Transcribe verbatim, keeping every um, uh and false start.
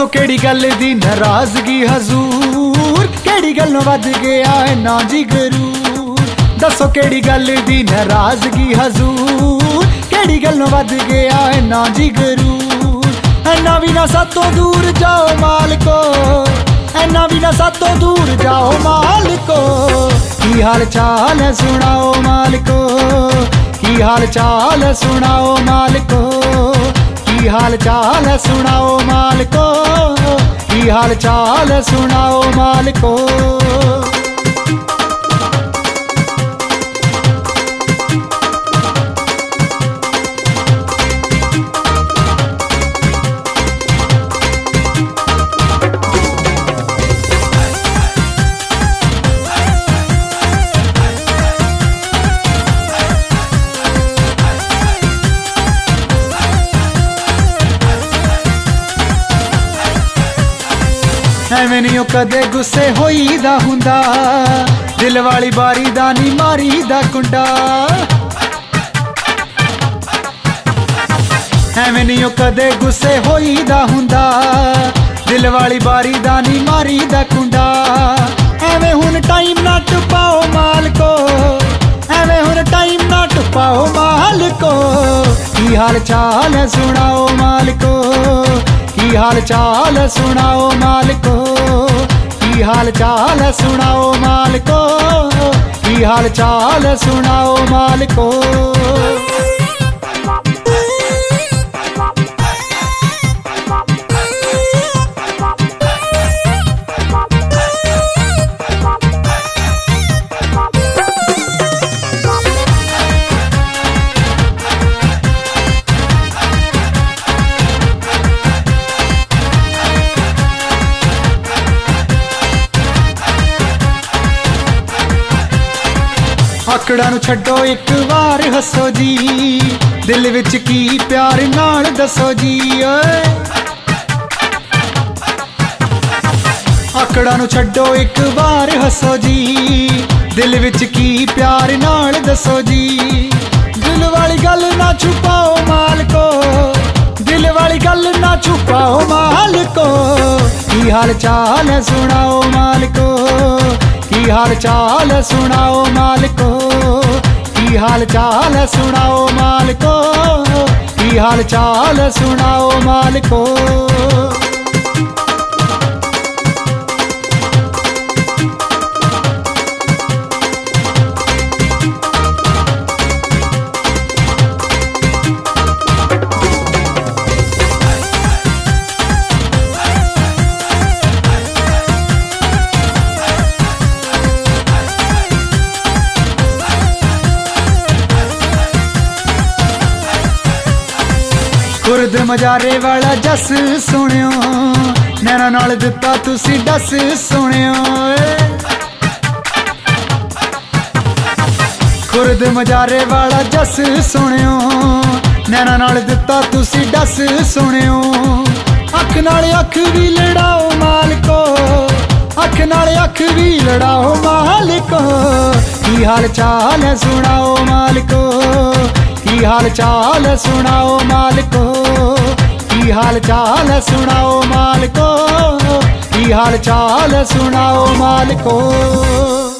दसो केड़ी गल दी नाराजगी हजूर, केड़ी गल वध गया है ना जिगरूर। दसो केड़ी गल दी नाराजगी हजूर, केड़ी गल वध गया है ना जिगरूर। ऐना भी ना सातों दूर जाओ मालिको, ऐना भी ना सातों दूर जाओ मालिको। की हाल चाल है सुनाओ मालिको, की हाल चाल है सुनाओ मालिको। की हाल चाल है सुनाओ मालिको, की हाल चाल है सुनाओ मालिको। ਐਵੇਂ ਨਹੀਂ ਉਹ ਕਦੇ ਗੁੱਸੇ ਹੋਈਦਾ ਹੁੰਦਾ, ਦਿਲ ਵਾਲੀ ਬਾਰੀ ਦਾ ਨਹੀਂ ਮਾਰੀਦਾ ਕੁੰਡਾ। ਐਵੇਂ ਨਹੀਂ ਉਹ ਕਦੇ ਗੁੱਸੇ ਹੋਈਦਾ ਹੁੰਦਾ, ਦਿਲ ਵਾਲੀ ਬਾਰੀ ਦਾ ਨਹੀਂ ਮਾਰੀਦਾ ਕੁੰਡਾ। ਐਵੇਂ ਹੁਣ ਟਾਈਮ ਨਾ ਟਪਾਓ ਮਾਲਕੋ, ਐਵੇਂ ਹੁਣ ਟਾਈਮ ਨਾ ਟਪਾਓ ਮਾਲਕੋ। ਕੀ ਹਾਲ ਚਾਲ ਹੈ ਸੁਣਾਓ ਮਾਲਕੋ, की हाल चाल सुनाओ मालिको। की हाल चाल सुनाओ मालिको, की हाल चाल सुनाओ मालिको। आकड़ा नू छड्डो एक बार हसो जी, दिल विच की प्यार नाल दसो जी। आकड़ा नू छड्डो एक बार हसो जी, दिल विच की प्यार नाल दसो जी। दिल वाली गल ना छुपाओ मालको, दिल वाली गल ना छुपाओ मालको। की हाल चाल सुनाओ मालको, की हाल चाल सुनाओ मालको। की हाल चाल सुनाओ मालको, की हाल चाल सुनाओ मालको। खुरद मजारे वाला जस सुनियो, नैना नाल दिता तुसी डस सुनियो। खुरद मजारे वाला जस सुनियो, नैना नाल दिता तुसी डस सुनियो। अख नाल अख भी लड़ाओ मालको, अख नाल अख भी लड़ाओ मालको। की हाल चाल सुनाओ मालको, की हाल चाल सुनाओ मालको। की हाल चाल सुनाओ मालको, की हाल चाल सुनाओ मालको।